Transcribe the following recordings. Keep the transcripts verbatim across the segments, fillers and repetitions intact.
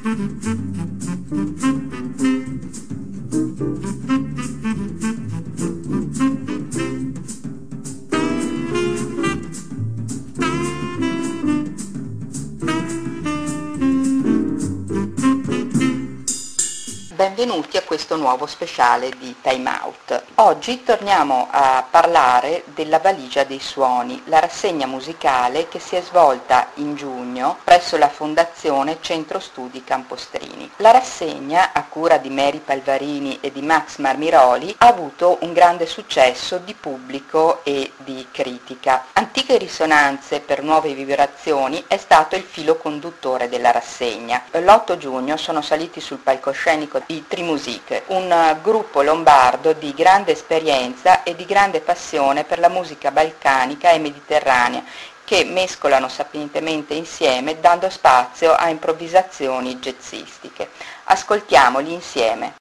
Benvenuti a questo nuovo speciale di Time Out. Oggi torniamo a parlare della Valigia dei Suoni, la rassegna musicale che si è svolta in giugno presso la Fondazione Centro Studi Campostrini. La rassegna, a cura di Mary Palvarini e di Max Marmiroli, ha avuto un grande successo di pubblico e di critica. Antiche risonanze per nuove vibrazioni è stato il filo conduttore della rassegna. L'otto giugno sono saliti sul palcoscenico di Trimusic, un gruppo lombardo di grande esperienza e di grande passione per la musica balcanica e mediterranea, che mescolano sapientemente insieme, dando spazio a improvvisazioni jazzistiche. Ascoltiamoli insieme.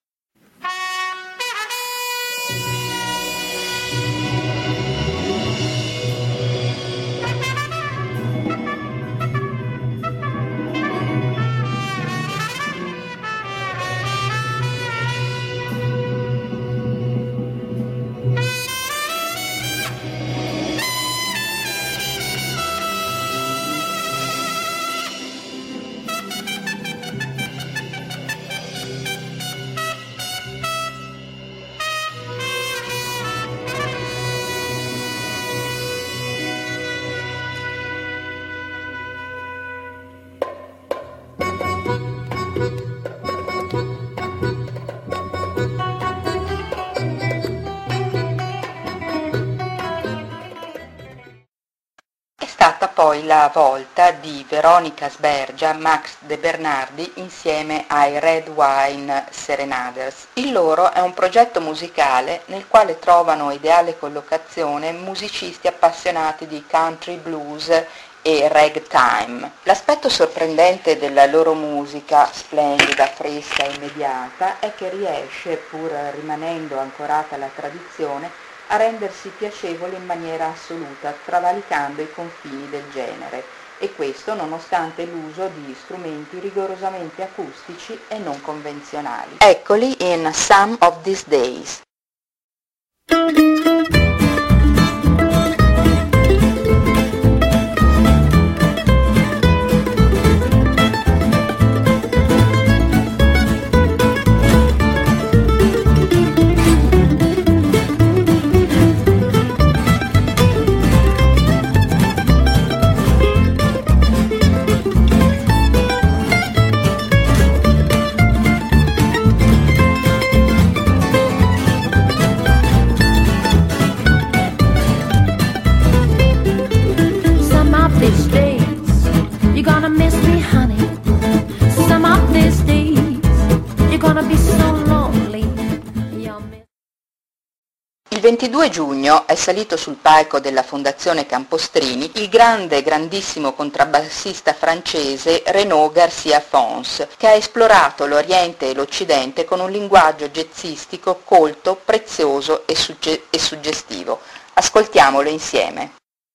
Poi la volta di Veronica Sbergia, Max De Bernardi insieme ai Red Wine Serenaders. Il loro è un progetto musicale nel quale trovano ideale collocazione musicisti appassionati di country blues e ragtime. L'aspetto sorprendente della loro musica, splendida, fresca e immediata, è che riesce, pur rimanendo ancorata alla tradizione, a rendersi piacevole in maniera assoluta, travalicando i confini del genere, e questo nonostante l'uso di strumenti rigorosamente acustici e non convenzionali. Eccoli in Some of These Days. Il ventidue giugno è salito sul palco della Fondazione Campostrini il grande, grandissimo contrabbassista francese Renaud Garcia Fons, che ha esplorato l'Oriente e l'Occidente con un linguaggio jazzistico colto, prezioso e, sugge- e suggestivo. Ascoltiamolo insieme.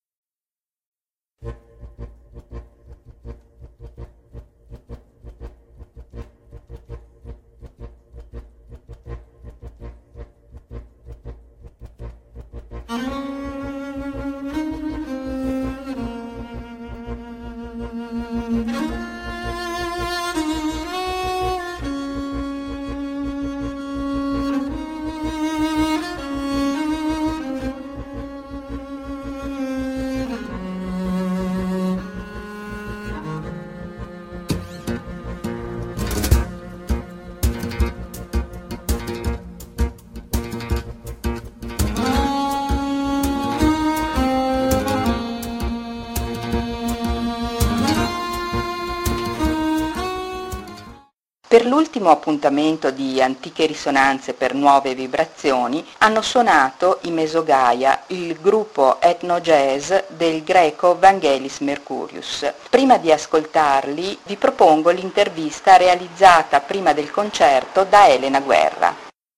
Per l'ultimo appuntamento di Antiche Risonanze per Nuove Vibrazioni hanno suonato i Mesogaia, il gruppo etno-jazz del greco Vangelis Mercurius. Prima di ascoltarli vi propongo l'intervista realizzata prima del concerto da Elena Guerra.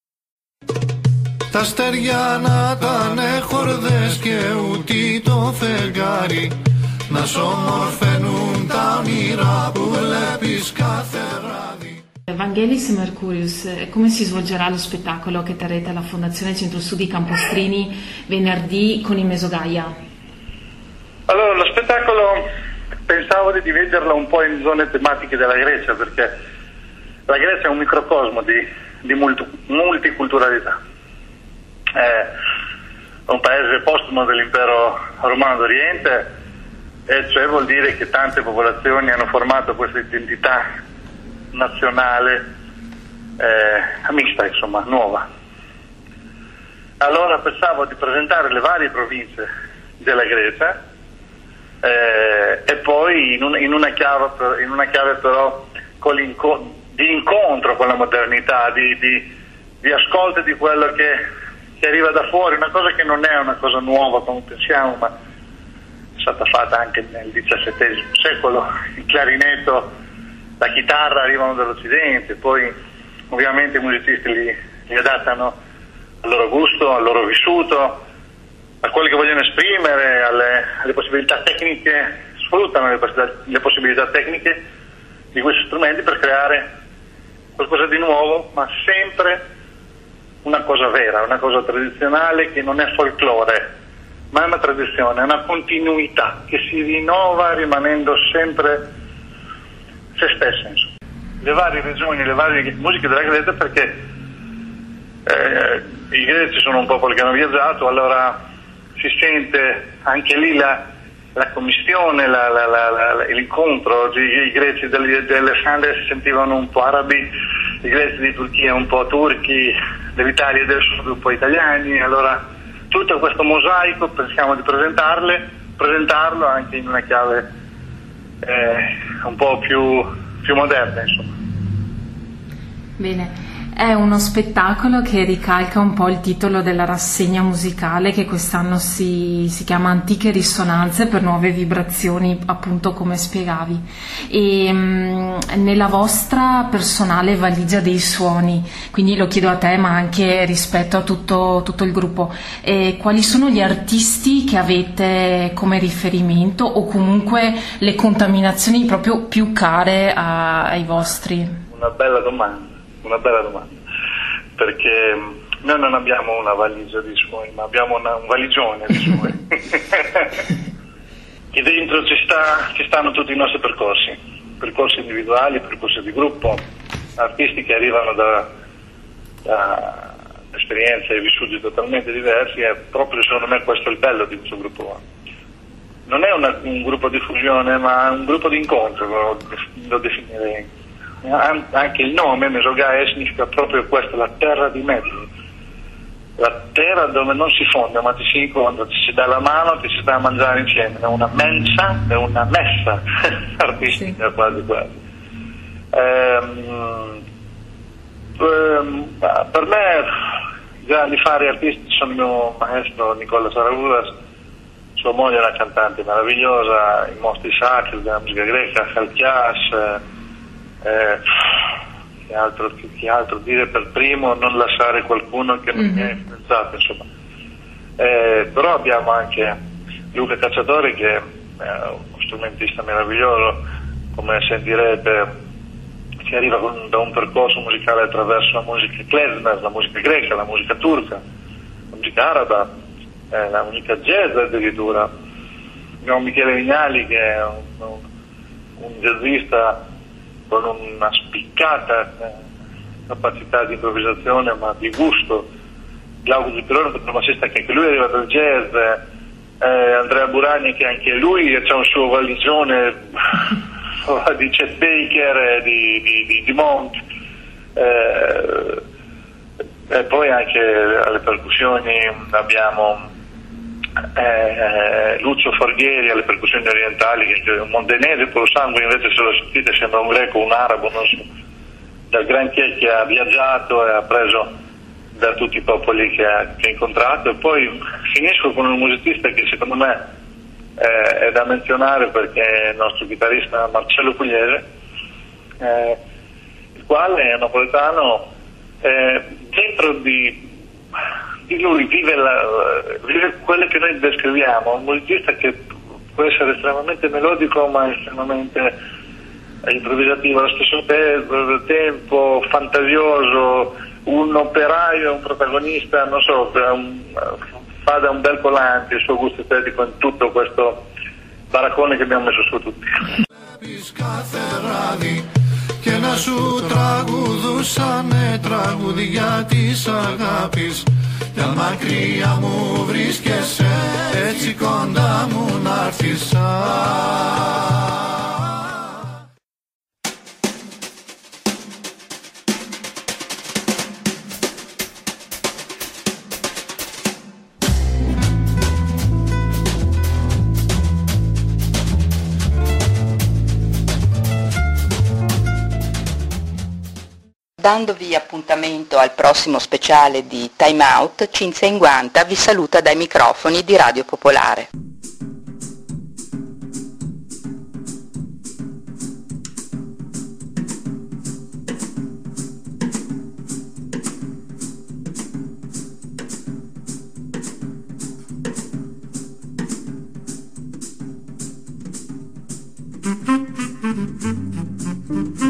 Τα στεριά να τανε χορδές και ούτι το φεγγάρι να σ' ομορφαίνουν τα όνειρα που βλέπεις κάθε βράδυ. Vangelis Mercurius, come si svolgerà lo spettacolo che terrete alla Fondazione Centro Studi Campostrini venerdì con i Mesogaia? Allora, lo spettacolo pensavo di dividerlo un po' in zone tematiche della Grecia, perché la Grecia è un microcosmo di, di multi, multiculturalità. È un paese postumo dell'impero romano d'Oriente, e cioè vuol dire che tante popolazioni hanno formato questa identità nazionale eh, mista, insomma, nuova. Allora pensavo di presentare le varie province della Grecia eh, e poi in, un, in, una chiave, in una chiave però con di incontro con la modernità, di, di, di ascolto di quello che, che arriva da fuori, una cosa che non è una cosa nuova come pensiamo, ma è stata fatta anche nel diciassettesimo secolo. Il clarinetto, la chitarra arrivano dall'Occidente, poi ovviamente i musicisti li, li adattano al loro gusto, al loro vissuto, a quello che vogliono esprimere, alle, alle possibilità tecniche, sfruttano le, le possibilità tecniche di questi strumenti per creare qualcosa di nuovo, ma sempre una cosa vera, una cosa tradizionale che non è folklore, ma è una tradizione, è una continuità che si rinnova rimanendo sempre se stessa, insomma. Le varie regioni, le varie musiche della Grecia, perché eh, i greci sono un popolo che hanno viaggiato, allora si sente anche lì la, la commistione, la, la, la, la, l'incontro. I, i greci dell'Alessandria si sentivano un po' arabi, i greci di Turchia un po' turchi, dell'Italia del Sud un po' italiani, allora tutto questo mosaico pensiamo di presentarle, presentarlo anche in una chiave Eh, un po' più, più moderna, insomma. Bene, è uno spettacolo che ricalca un po' il titolo della rassegna musicale che quest'anno si, si chiama Antiche risonanze per nuove vibrazioni, appunto come spiegavi. E mh, nella vostra personale valigia dei suoni, quindi lo chiedo a te ma anche rispetto a tutto, tutto il gruppo, eh, quali sono gli artisti che avete come riferimento o comunque le contaminazioni proprio più care a, ai vostri? Una bella domanda. Una bella domanda, perché noi non abbiamo una valigia di suoni, ma abbiamo una, un valigione di suoni. E dentro ci, sta, ci stanno tutti i nostri percorsi, percorsi individuali, percorsi di gruppo, artisti che arrivano da, da esperienze e vissuti totalmente diversi, e proprio secondo me questo è il bello di questo gruppo. Non è una, un gruppo di fusione, ma un gruppo di incontro, lo, lo definirei. Anche il nome Mesogaia significa proprio questo, la terra di mezzo, la terra dove non si fonda ma ti si incontra, ti si dà la mano, ti si dà a mangiare insieme, è una mensa, è una messa artistica, sì. quasi quasi. Ehm, ehm, per me i grandi fari artisti sono il mio maestro Nicola Saragudas, sua moglie è una cantante meravigliosa, i mostri sacri della musica greca, Chalkias. Eh, che, altro, che, che altro dire per primo, non lasciare qualcuno che non mm-hmm. mi ha influenzato, insomma. Eh, però abbiamo anche Luca Cacciatori che è uno strumentista meraviglioso, come sentirete, che arriva con, da un percorso musicale attraverso la musica klezmer, la musica greca, la musica turca, la musica araba, eh, la musica jazz addirittura. Abbiamo Michele Vignali che è un, un, un jazzista con una spiccata eh, capacità di improvvisazione ma di gusto. Glauco Zuccherone, controbassista, che anche lui arriva dal jazz, eh, Andrea Burani che anche lui ha un suo valigione di Chet Baker e di, di, di, di Monk, eh, e poi anche alle percussioni abbiamo Eh, Lucio Forghieri alle percussioni orientali, che è un mondenese puro sangue, invece se lo sentite sembra un greco, un arabo, non so, dal granché che ha viaggiato e ha preso da tutti i popoli che ha, che ha incontrato. E poi finisco con un musicista che secondo me eh, è da menzionare, perché è il nostro chitarrista Marcello Pugliese, eh, il quale è napoletano, eh, dentro di di lui vive, la, vive quelle che noi descriviamo, un musicista che può essere estremamente melodico ma estremamente improvvisativo allo stesso te- tempo, fantasioso, un operaio, un protagonista, non so, un, fa da un bel collante il suo gusto estetico in tutto questo baraccone che abbiamo messo su tutti. Και να σου τραγουδούσανε τραγουδιά της αγάπης. Για μακριά μου βρίσκεσαι, έτσι κοντά μου να έρθεις. Dandovi appuntamento al prossimo speciale di Time Out, Cinzia Inguanta vi saluta dai microfoni di Radio Popolare. Mm-hmm.